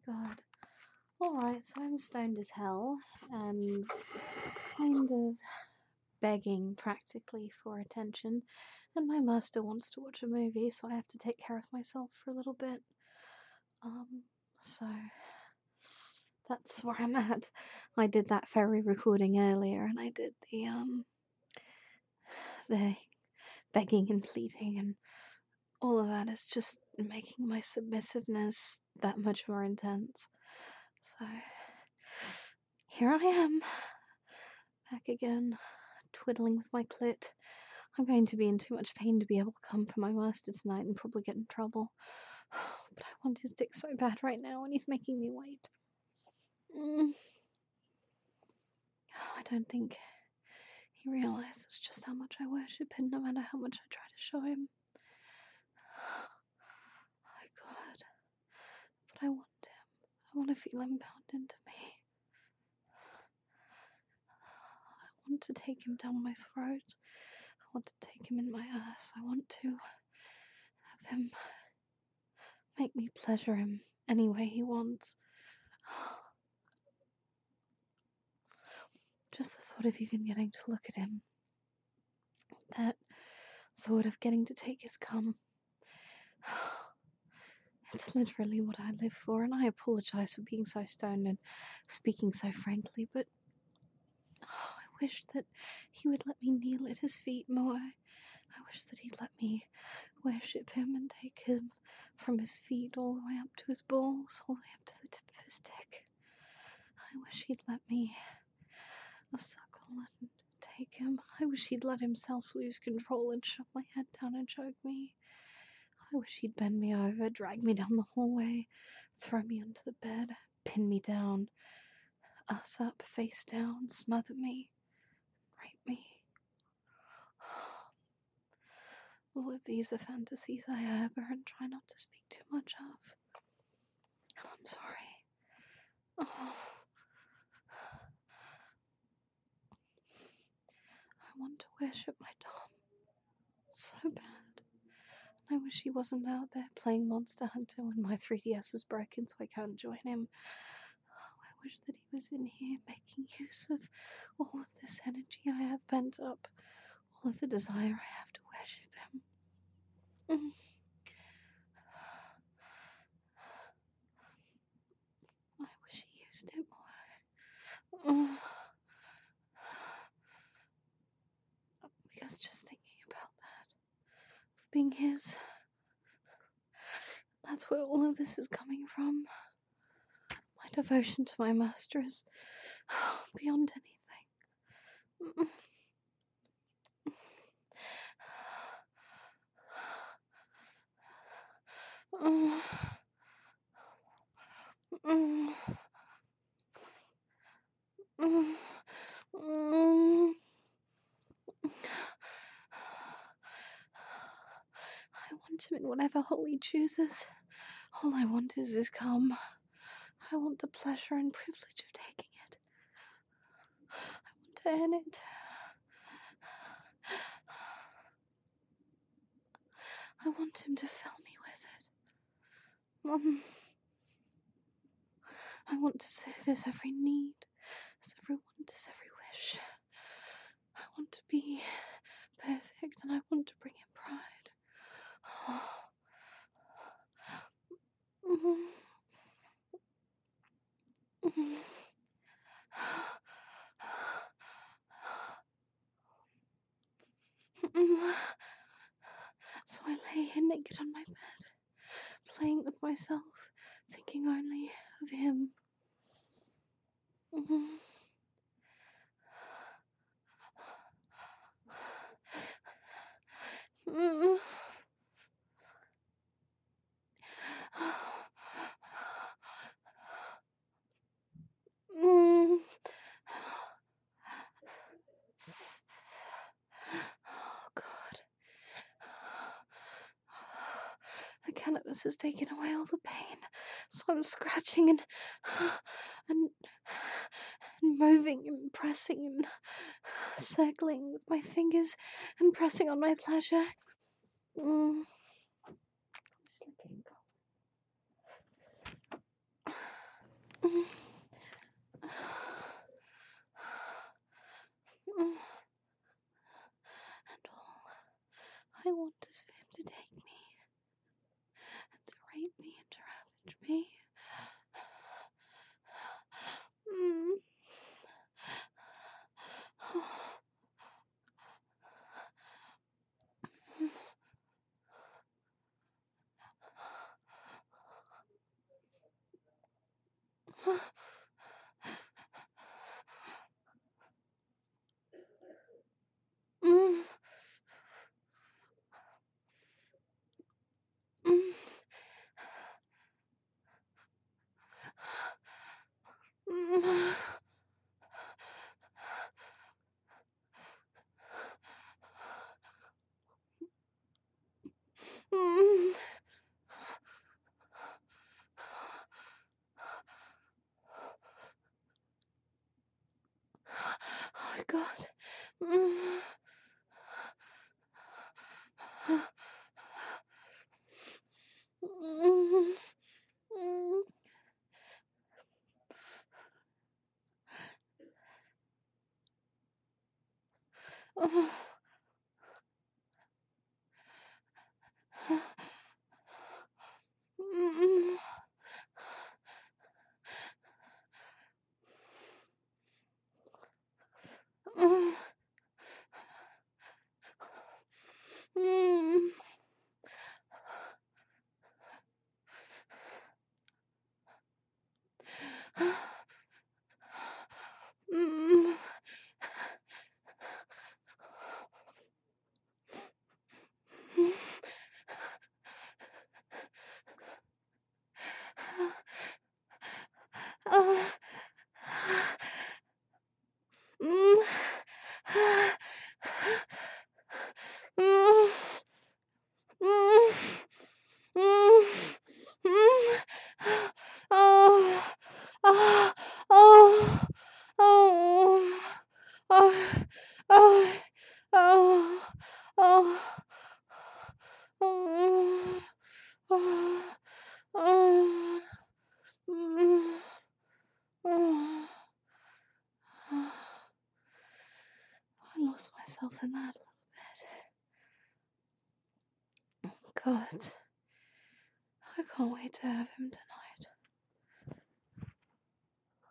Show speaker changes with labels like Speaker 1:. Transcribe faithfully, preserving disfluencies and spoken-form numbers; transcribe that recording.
Speaker 1: God. Alright, so I'm stoned as hell and kind of begging practically for attention, and my master wants to watch a movie, so I have to take care of myself for a little bit. Um, so that's where I'm at. I did that ferry recording earlier, and I did the um the begging and pleading, and all of that is just making my submissiveness that much more intense. So here I am, back again, twiddling with my clit. I'm going to be in too much pain to be able to come for my master tonight and probably get in trouble. But I want his dick so bad right now, and he's making me wait. Mm. I don't think he realizes just how much I worship him, no matter how much I try to show him. Oh God. But I want him. I want to feel him pound into me. I want to take him down my throat. I want to take him in my ass. I want to have him make me pleasure him any way he wants. Just the thought of even getting to look at him. That thought of getting to take his cum. It's literally what I live for, and I apologize for being so stoned and speaking so frankly, but oh, I wish that he would let me kneel at his feet more. I wish that he'd let me worship him and take him from his feet all the way up to his balls, all the way up to the tip of his dick. I wish he'd let me suckle and take him. I wish he'd let himself lose control and shove my head down and choke me. I wish he'd bend me over, drag me down the hallway, throw me onto the bed, pin me down, ass up, face down, smother me, rape me. All of these are fantasies I harbor and try not to speak too much of. And I'm sorry. Oh. I want to worship my Dom so bad. I wish he wasn't out there playing Monster Hunter when my three D S was broken, so I can't join him. Oh, I wish that he was in here making use of all of this energy I have pent up, all of the desire I have to worship him. Mm. I wish he used it more. Mm. Because just thinking about that, of being his, that's where all of this is coming from. My devotion to my master is oh, beyond anything. Mm. Mm. Mm. Mm. I want him in whatever hole he chooses. All I want is his cum. I want the pleasure and privilege of taking it. I want to earn it. I want him to fill me with it. Um, I want to serve his every need, his every want, his every wish. I want to be perfect, and I want to bring him pride. Oh. Mm-hmm. Mm-hmm. Mm-hmm. So I lay here naked on my bed, playing with myself, thinking only of him. Mm-hmm. Mm-hmm. Mm. Oh God. The cannabis has taken away all the pain, so I'm scratching and and, and moving and pressing and circling with my fingers and pressing on my pleasure. Mm. Just looking. my God. Mm. Mm. Mm. Oh. Mm. Mm. Mm. Mm. Oh. Mm. Mm. Mm. Mm. Mm. Oh. Oh. Oh. Oh. Oh. Oh. Oh. Oh. Oh. Oh. Oh. Mm. Oh. I lost myself in that a little bit. God, I can't wait to have him tonight.